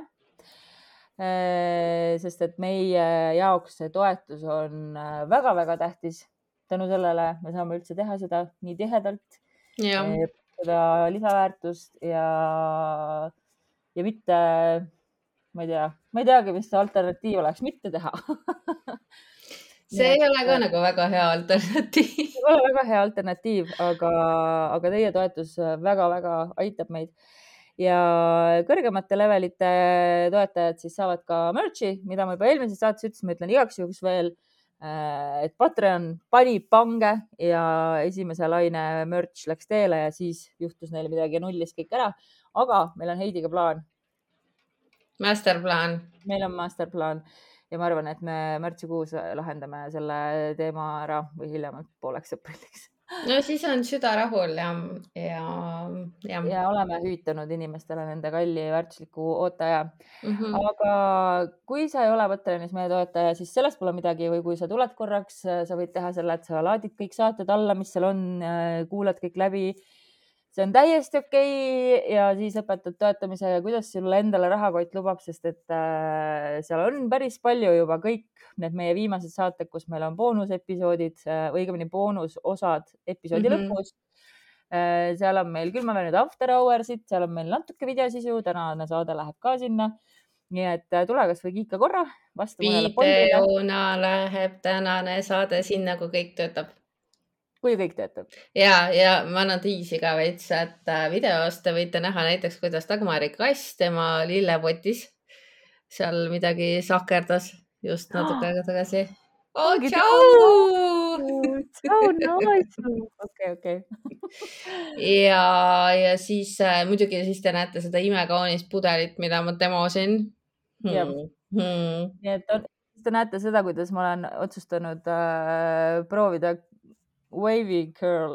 sest et meie jaoks see toetus on väga-väga tähtis. Tänu sellele me saame üldse teha seda nii tihedalt, Jah. seda lisaväärtust ja mitte, ma ei teagi, mis see alternatiiv oleks, mitte teha. See ei ole ka nagu väga hea alternatiiv. See ei ole väga hea alternatiiv, aga teie toetus väga-väga aitab meid. Ja kõrgemate levelite toetajad siis saavad ka merch'i, mida ma juba eelmises saates ütlesin, ma ütlen igaks juhuks veel, et Patreon pani pange ja esimese laine merch läks teele ja siis juhtus neil midagi ja nullis kõik ära. Aga meil on Heidiga plaan. Masterplaan. Meil on masterplaan ja ma arvan, et me märtsikuus lahendame selle teema ära või hiljemalt pooleks aprilliks. No siis on süda rahul ja oleme hüütanud inimestele nende kalli ja väärtusliku ootaja. Aga kui sa ei ole Patreonis meie toetaja, siis sellest pole midagi või kui sa tuled korraks, sa võid teha selle, et sa laadid kõik saated alla, mis seal on, kuulad kõik läbi. See on täiesti okei ja siis õpetad toetamise ja kuidas sulle endale rahakott lubab, sest et seal on päris palju juba kõik need meie viimased saated, kus meil on boonusepisoodid või õigemini boonusosad episoodi lõpus. Seal on meil küll, ma veel nüüd after hoursid, seal on meil natuke videosisu, tänane saade läheb ka sinna. Nii et tule kas või kiika korra. Videona läheb tänane saade sinna, kui kõik töötab. Kui kõik töötab. Ja ma annan tiisi ka veits, et videos te võite näha näiteks, kuidas Dagmari kass tema lillepotis seal midagi sakerdas just natuke aega tagasi. Oh, tšau! Okei. Ja siis muidugi siis te näete seda imekaunist pudelit, mida ma demosin. Nii et te näete seda, kuidas ma olen otsustanud proovida Wavy Curl.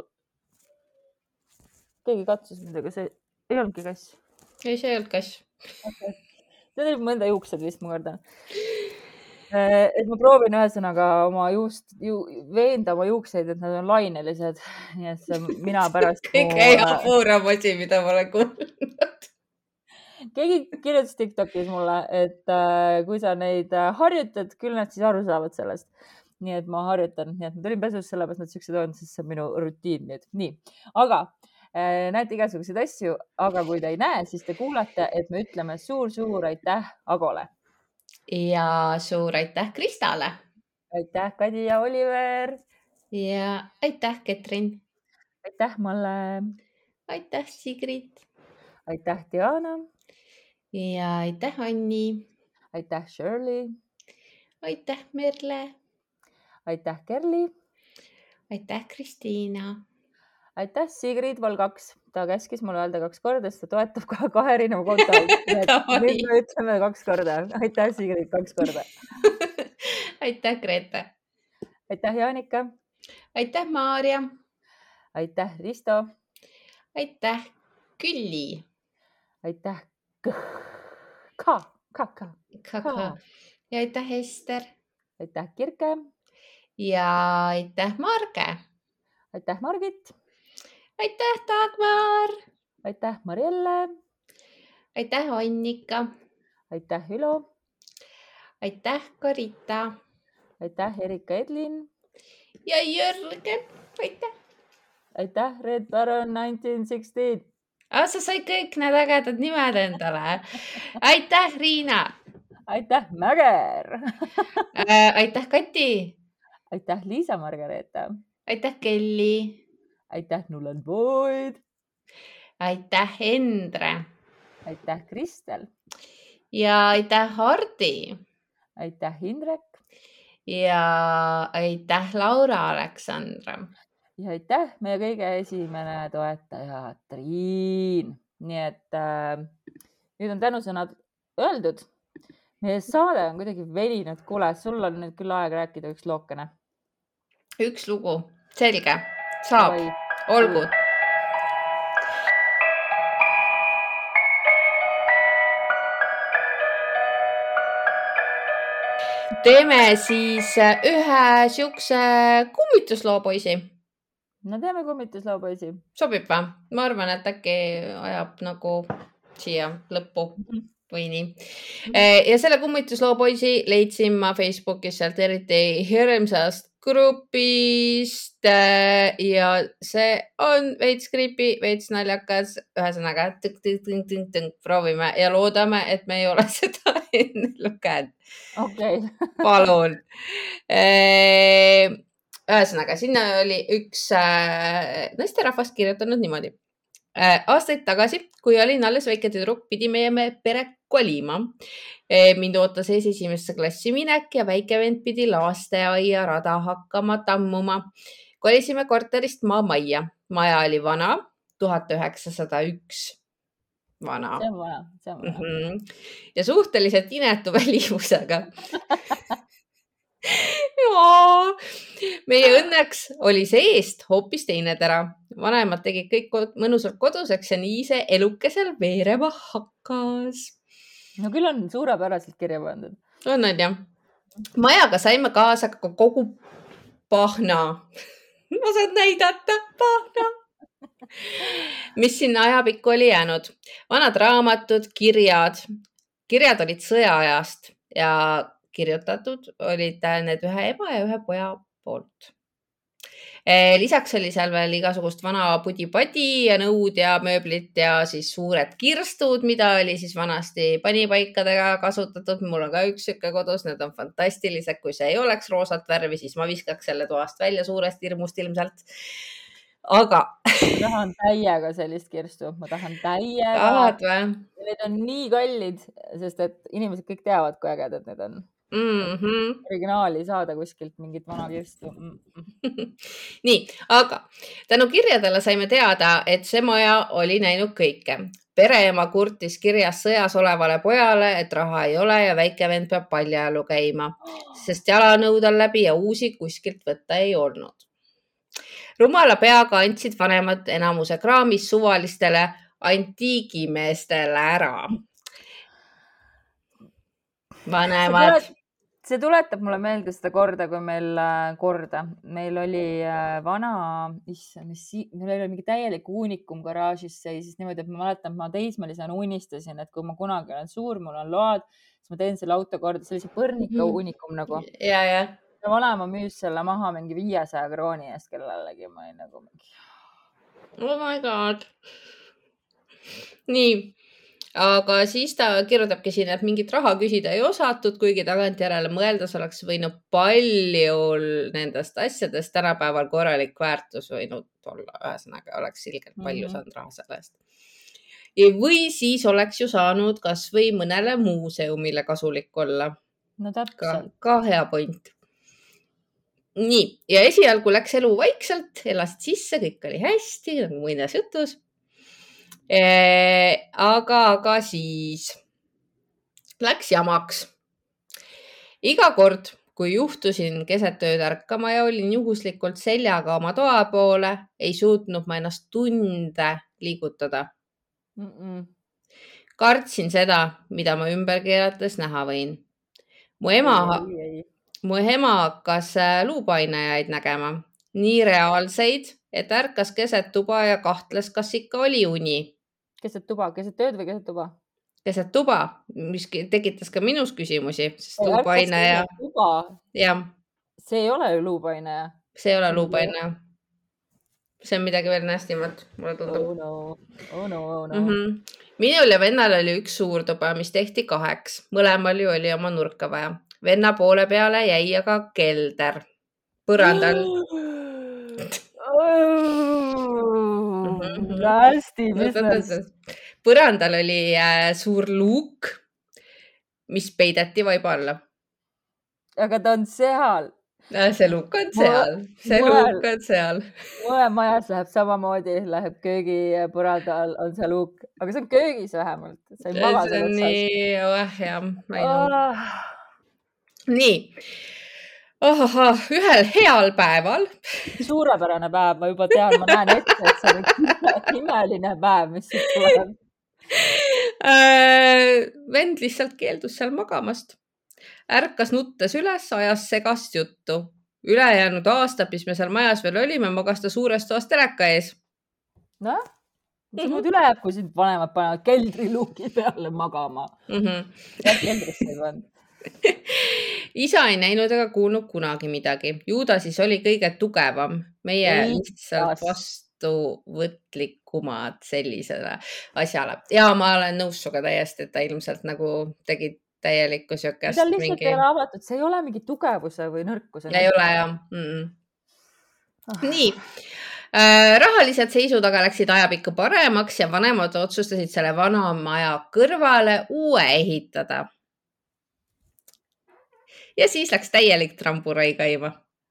Keegi katsus midagi, see ei olnudki kass. Ei, see ei olnud kass. Okay. See oli mõnda juuksed vist, ma kardan. Et ma proovin ühesõnaga veenda oma juukseid, et nad on lainelised. Nii et see mina pärast... Kõige jaburam asi, mida ma olen kuulnud. Keegi kirjutas TikTokis mulle, et kui sa neid harjutad, küll nad siis aru saavad sellest. Nii et ma harjutan, nii et ma tulin pesus sellepärast, nad siuksed on, siis see on minu rutiin nüüd. Nii, aga näete igasuguseid asju, aga kui te ei näe, siis te kuulate, et me ütleme suur-suur aitäh Agole. Ja suur aitäh Kristale. Aitäh Kadi ja Oliver. Ja aitäh Ketrin. Aitäh Malle. Aitäh Sigrid. Aitäh Diana. Ja aitäh Anni. Aitäh Shirley. Aitäh Merle. Aitäh Kerli. Aitäh Kristiina. Aitäh Sigrid Val 2. Ta käskis mulle öelda 2 korda, sest ta toetab ka 2 erineva konto. Nüüd me ütleme 2 korda. Aitäh Sigrid 2 korda. Aitäh Grete. Aitäh Jaanika. Aitäh Maarja. Aitäh Risto. Aitäh Külli. Aitäh Kaka. Ja aitäh Ester. Aitäh Kirke. Ja aitäh Marge. Aitäh Margit. Aitäh Dagmar. Aitäh Marielle. Aitäh Annika. Aitäh Ülo. Aitäh Karita. Aitäh Erika Edlin. Ja Jörgen. Aitäh. Aitäh Red Baron 1916. Sa sai kõik need ägedad nimed endale. Aitäh Riina. Aitäh Mäger. Aitäh Kati. Aitäh Liisa Margareeta. Aitäh Kelly. Aitäh Nuland Boyd. Aitäh Endre. Aitäh Kristel. Ja aitäh Hardi. Aitäh Indrek. Ja aitäh Laura Aleksandra. Ja aitäh meie kõige esimene toetaja Triin. Nii et nüüd on tänusõnad öeldud. Meie saade on kuidagi veninud. Kuule, sul on nüüd küll aeg rääkida üks lookene. Üks lugu. Selge. Saab. Olgu. teeme siis ühe siukse kummitusloopoisi. No teeme kummitusloopoisi. Sobib või? Ma arvan, et äkki ajab nagu siia lõppu või nii. Ja selle kummitusloopoisi leidsin ma Facebookis sealt eriti hirmsast grupist ja see on veits creepy, veits naljakas. Ühesõnaga, proovime ja loodame, et me ei ole seda enne lugenud. Okei. Palun. Ühesõnaga, sinna oli üks naisterahvast kirjutanud niimoodi. Aastaid tagasi, kui olin alles väike tüdruk, pidi meie pere kolima. Mind ootas esimesse klassi minek ja väike vend pidi lasteaia rada hakkama tammuma. Kolisime korterist maamajja. Maja oli vana, 1901 vana. See on vana. Ja suhteliselt inetu välimusega. Meie õnneks oli seest hoopis teine tera. Vanemad tegid kõik mõnusalt koduseks ja nii see elukesel veerema hakkas. No küll on suurepäraselt kirja pandud. On jah. Majaga saime kaasa kogu pahna. Ma saan näidata pahna. Mis sinna ajapikku oli jäänud. Vanad raamatud, kirjad. Kirjad olid sõjaajast ja kirjutatud olid need ühe ema ja ühe poja poolt. Lisaks oli seal veel igasugust vana pudi-padi ja nõud ja mööblit ja siis suured kirstud, mida oli siis vanasti panipaikadega kasutatud. Mul on ka üks siuke kodus, need on fantastilised. Kui see ei oleks roosat värvi, siis ma viskaks selle toast välja suurest hirmust ilmselt. Aga ma tahan täiega sellist kirstu. Ma tahan täiega. Tahad või? Need on nii kallid, sest et inimesed kõik teavad, kui ägedad need on. Originaali saada kuskilt mingit vana kirstu. Nii, aga tänu kirjadele saime teada, et see maja oli näinud kõike. Pereema kurtis kirjas sõjas olevale pojale, et raha ei ole ja väike vend peab paljajalu käima, sest jalanõud on läbi ja uusi kuskilt võtta ei olnud. Rumala peaga andsid vanemad enamuse kraamis suvalistele antiigimeestele ära. Vanemad. See tuletab mulle meelde seda korda, kui meil oli vana, meil oli mingi täielik uunikum garaažis seisis niimoodi, et ma mäletan, et ma teismelisena unistasin, et kui ma kunagi olen suur, mul on load, siis ma teen selle auto korda, sellise põrnika uunikum nagu. Ja. Vanema müüs selle maha mingi 500 krooni eest kellelegi. Ma olin nagu mingi... Oh my god. Nii. Aga siis ta kirjutabki siin, et mingit raha küsida ei osatud, kuigi tagantjärele mõeldes oleks võinud palju nendest asjadest tänapäeval korralik väärtus võinud olla. Ühesõnaga oleks ilgelt palju saanud raha selle eest. Või siis oleks ju saanud kas või mõnele muuseumile kasulik olla. No täpselt. Ka hea point. Nii, ja esialgu läks elu vaikselt, elasid sisse, kõik oli hästi, nagu mõnes jutus. Aga siis läks jamaks. Iga kord, kui juhtusin keset ööd ärkama ja olin juhuslikult seljaga oma toa poole, ei suutnud ma ennast tunde liigutada. Kartsin seda, mida ma ümber keerates näha võin. Mu ema hakkas luupainajaid nägema. Nii reaalseid, et ärkas keset tuba ja kahtles, kas ikka oli uni. Keset tuba, keset ööd või keset tuba? Keset tuba, mis tekitas ka minus küsimusi, sest luupainaja. Jah. See ei ole ju luupainaja. See ei ole luupainaja. See on midagi veel nästimat, mulle tundub. Oh no. Minul ja vennal oli üks suur tuba, mis tehti 2. Mõlemal ju oli oma nurka vaja. Venna poole peale jäi aga kelder. Põrandal. Hästi business. Põrandal oli suur luuk, mis peideti vaiba alla. Aga ta on seal. See luuk on seal. Mule majas läheb samamoodi, läheb köögi põrandal on see luuk. Aga see on köögis vähemalt. See on nii, jah. Nii. Ühel heal päeval. Suurepärane päev, ma juba tean, ma näen ette, et see on imeline päev, mis siit tuleb. Vend lihtsalt keeldus seal magamast. ärkas nuttes üles, ajas segast juttu. Ülejäänud aastad, mis me seal majas veel olime, magas ta suures toas teleka ees. Noh, mis muud üle jääb, kui sind vanemad panevad keldriluugi peale magama. Jah, keldrisse ei pannud. Isa ei näinud ega kuulnud kunagi midagi. Ju ta siis oli kõige tugevam. Meie lihtsalt vastuvõtlikumad sellisele asjale. Ja ma olen nõus suga täiesti, et ta ilmselt nagu tegi täielikku söökest. Mida lihtsalt ei ole avatud, see ei ole mingi tugevuse või nõrkuse. Ei ole jah. Nii. Rahalised seisud aga läksid ajapikku paremaks ja vanemad otsustasid selle vana maja kõrvale uue ehitada. Ja siis läks täielik tramburai käima.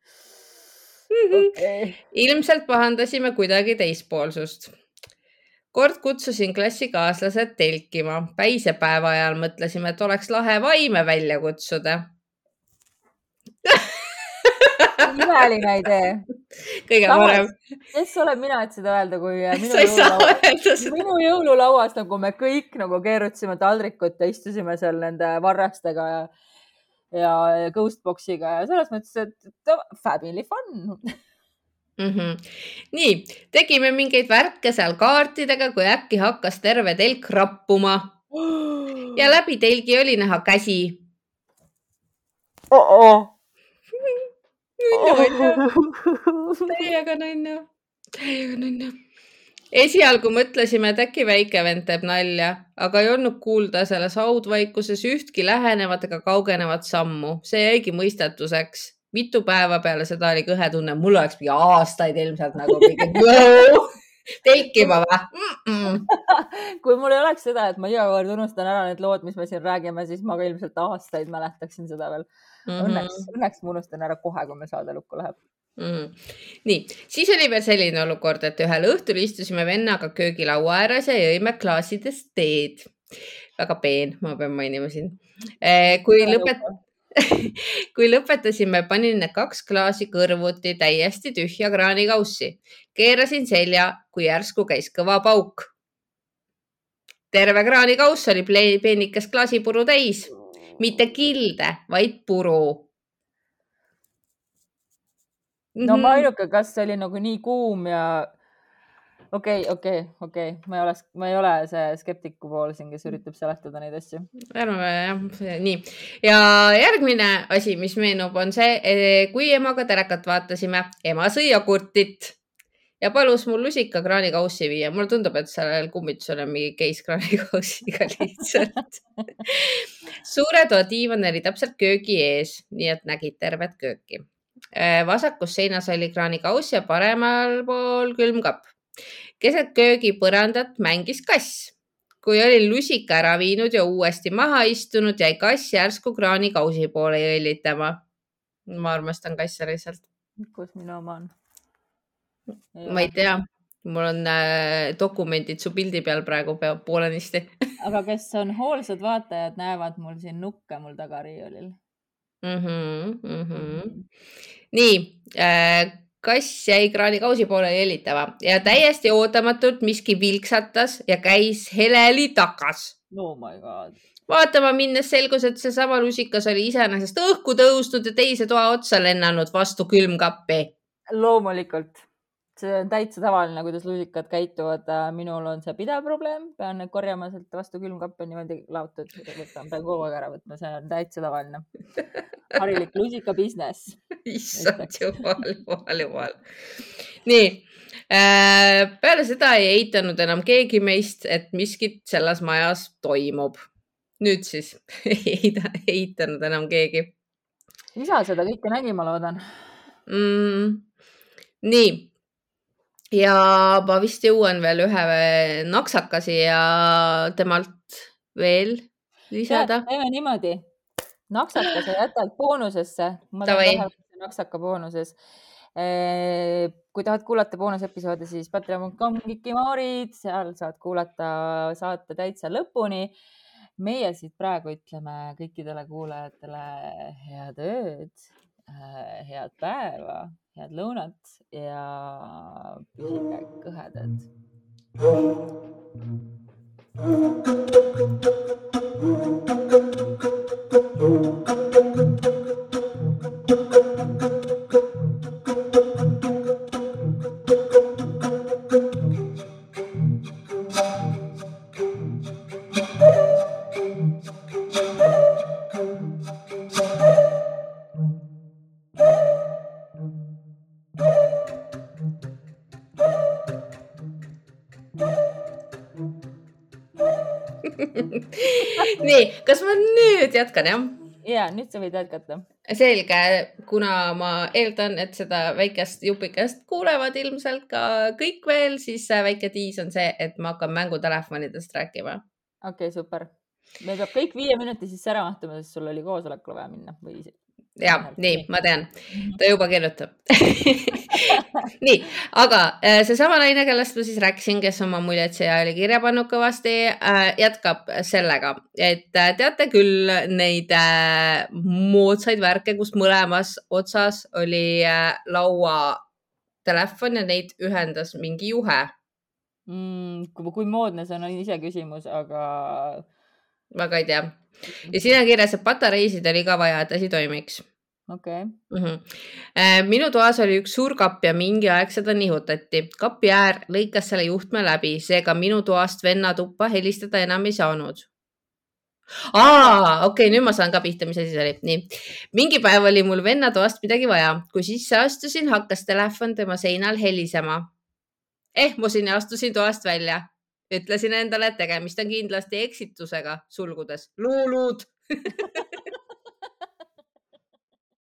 Ilmselt pahandasime kuidagi teispoolsust. Kord kutsusin klassikaaslased telkima. Päisepäeva ajal mõtlesime, et oleks lahe vaime välja kutsuda. Imeline idee. Kõige parem. Kes olen mina, et seda öelda, kui minu jõululauas nagu me kõik nagu keerutsime taldrikut ja istusime seal nende varrastega ja ghostboxiga ja selles mõttes, et family fun. Nii, tegime mingeid värke seal kaartidega, kui äkki hakkas terve telk rappuma. Ja läbi telgi oli näha käsi. Täiega nunnu. Esialgu mõtlesime, et äkki väike vend teeb nalja, aga ei olnud kuulda selles haudvaikuses ühtki lähenevat ega kaugenevat sammu. See jäigi mõistatuseks. Mitu päeva peale seda oli kõhe tunne. Mul oleks mingi aastaid ilmselt nagu telkima või? Kui mul ei oleks seda, et ma iga kord unustan ära need lood, mis me siin räägime, siis ma ka ilmselt aastaid mäletaksin seda veel. Õnneks ma unustan ära kohe, kui me saade lukku läheb. Nii, siis oli veel selline olukord, et ühel õhtul istusime vennaga köögilaua ääres ja jõime klaasides teed. Väga peen, ma pean mainima siin. Kui lõpetasime, panin need 2 klaasi kõrvuti täiesti tühja kraanikaussi. Keerasin selja, kui järsku käis kõva pauk. Terve kraanikauss oli peenikest klaasipuru täis. Mitte kilde, vaid puru. No ma ainuke, kas see oli nagu nii kuum ja okei. Ma ei ole see skeptiku pool siin, kes üritab seletada neid asju. Nii. Ja järgmine asi, mis meenub, on see, kui emaga telekat vaatasime, ema sõi jogurtit ja palus mul lusika kraanikaussi viia. Mulle tundub, et sellel kummitusel on mingi keis kraanikaussiga lihtsalt. Suure toa diivan oli täpselt köögi ees, nii et nägid tervet kööki. Vasakus seinas oli kraanikauss ja paremal pool külmkapp. Keset köögi põrandat mängis kass. Kui olin lusika ära viinud ja uuesti maha istunud, jäi kass järsku kraanikausi poole jõllitama. Ma armastan kasse lihtsalt. Kus minu oma on? Ma ei tea. Mul on dokumendid su pildi peal praegu poolenisti. Aga kes on hoolsad vaatajad, näevad mul siin nukke mul tagariiulil. Nii, kass jäi kraanikausi poole jõllitama ja täiesti ootamatult miski vilksatas ja käis heleli takas. Oh my god. Vaatama minnes selgus, et see sama lusikas oli iseenesest õhku tõusnud ja teise toa otsa lennanud vastu külmkappi. Loomulikult. See on täitsa tavaline, kuidas lusikad käituvad. Minul on see pidev probleem. Pean need korjama sealt vastu külmkappe niimoodi laotud. Pean kogu aeg ära võtma. See on täitsa tavaline. Harilik lusika business. Issand jumal. Nii. Peale seda ei eitanud enam keegi meist, et miskit selles majas toimub. Nüüd siis ei eitanud enam keegi. Isa seda kõike nägi, ma loodan. Nii. Ja ma vist jõuan veel ühe naksakasi ja temalt veel lisada. Teeme niimoodi. Naksakase jätad boonusesse. Ma tahan naksaka boonuses. Kui tahad kuulata boonusepisoodi, siis patreon.com Kikimoorid. Seal saad kuulata saate täitsa lõpuni. Meie siit praegu ütleme kõikidele kuulajatele head ööd, head päeva. Head lõunat ja püsige kõhedad. Thank you. nii, kas ma nüüd jätkan, jah? Ja, nüüd sa võid jätkata. Selge, kuna ma eeldan, et seda väikest jupikest kuulevad ilmselt ka kõik veel, siis väike tiis on see, et ma hakkan mängutelefonidest rääkima. Okei, super. Me peab kõik 5 minuti sisse ära mahtuma, sest sul oli koosolekule vaja minna või ja, nii, ma tean. Ta juba kirjutab. nii, aga seesama naine, kellest ma siis rääkisin, kes oma muljet siia oli kirja pannud kõvasti, jätkab sellega, et teate küll neid moodsaid värke, kus mõlemas otsas oli lauatelefon ja neid ühendas mingi juhe. Kui moodne see on ise küsimus, aga... Väga ei tea. Ja siin on kirjas, et patareisid oli ka vaja, et asi toimiks. Okei. Minu toas oli üks suur kapp ja mingi aeg seda nihutati. Kapi äär lõikas selle juhtme läbi, seega minu toast venna tuppa helistada enam ei saanud. Okei, nüüd ma saan ka pihta, mis asi see oli. Nii. Mingi päev oli mul venna toast midagi vaja. Kui sisse astusin, hakkas telefon tema seinal helisema. Ehmusin ja astusin toast välja. Ütlesin endale, et tegemist on kindlasti eksitusega, sulgudes luulud.